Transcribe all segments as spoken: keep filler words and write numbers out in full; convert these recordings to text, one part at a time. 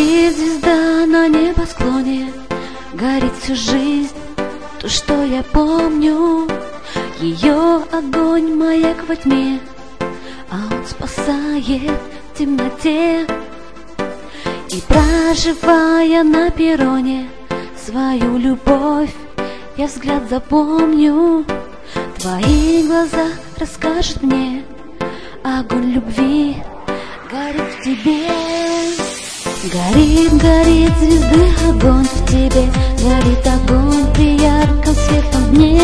Горит звезда на небосклоне, горит всю жизнь, то, что я помню. Ее огонь маяк во тьме, а он спасает в темноте. И проживая на перроне свою любовь, я взгляд запомню. Твои глаза расскажут мне, огонь любви горит в тебе. Горит, горит звезды огонь в тебе, горит огонь при ярком светлом дне.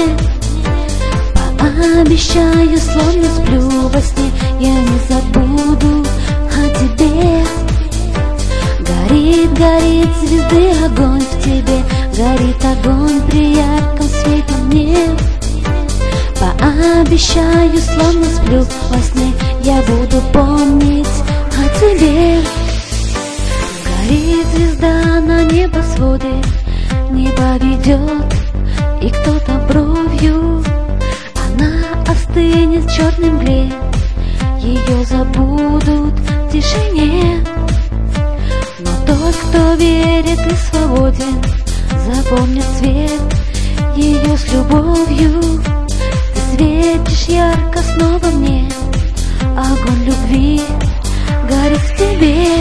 Пообещаю, словно сплю во сне, я не забуду о тебе. Горит, горит звезды огонь в тебе, горит огонь при ярком светлом дне. Пообещаю, словно сплю во сне, я буду помнить о тебе. Горит звезда на небосводе, небо ведет, и кто-то бровью. Она остынет в черной мгле, ее забудут в тишине. Но тот, кто верит и свободен, запомнит свет ее с любовью. Ты светишь ярко снова мне, огонь любви горит в тебе.